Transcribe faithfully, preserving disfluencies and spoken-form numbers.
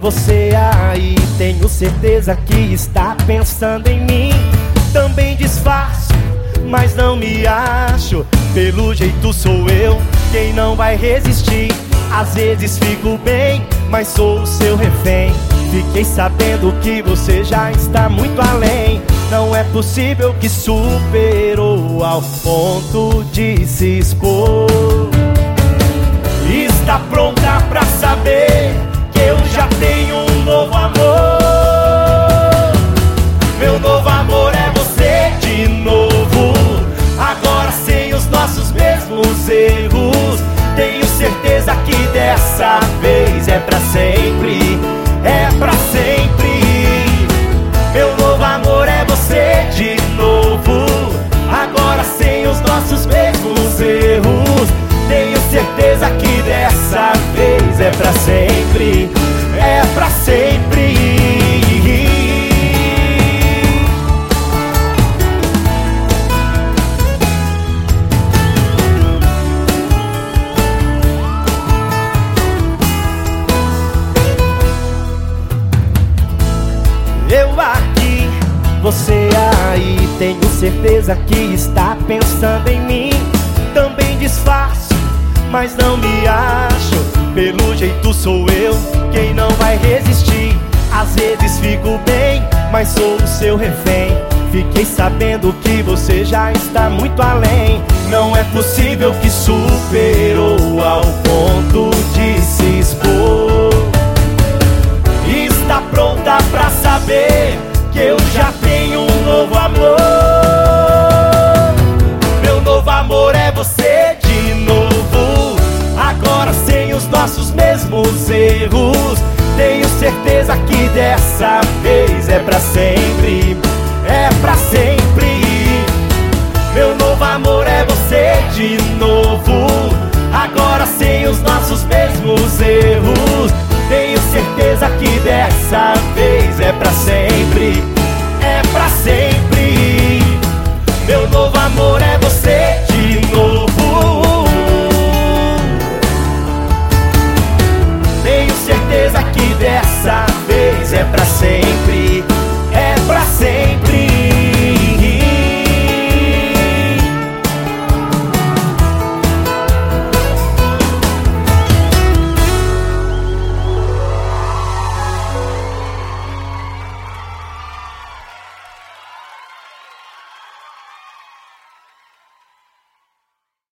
você aí, tenho certeza que está pensando em mim. Também disfarço, mas não me acho. Pelo jeito sou eu quem não vai resistir. Às vezes fico bem, mas sou o seu refém. Fiquei sabendo que você já está muito além. Não é possível que superou ao ponto de se expor. Está pronta pra saber que eu já tenho um novo amor. Meu novo amor é você de novo, agora sem os nossos mesmos erros. Tenho certeza que dessa vez é pra sempre, é pra sempre. Meu novo amor é você de novo, agora sem os nossos mesmos erros. Tenho certeza que dessa vez é pra sempre, é pra sempre. Eu aqui, você aí, tenho certeza que está pensando em mim. Também disfarço, mas não me acho. Pelo jeito sou eu quem não vai resistir. Às vezes fico bem, mas sou o seu refém. Fiquei sabendo que você já está muito além. Não é possível que superou ao ponto de se expor. Está pronta pra saber que eu já tenho um novo amor. Meu novo amor é você de novo, agora sem os nossos mesmos erros. Tenho certeza que dessa vez é pra sempre, é pra sempre. Meu novo amor é você de novo, agora sem os nossos mesmos erros. Tenho certeza que dessa vez é pra sempre, é pra sempre. Meu novo amor é você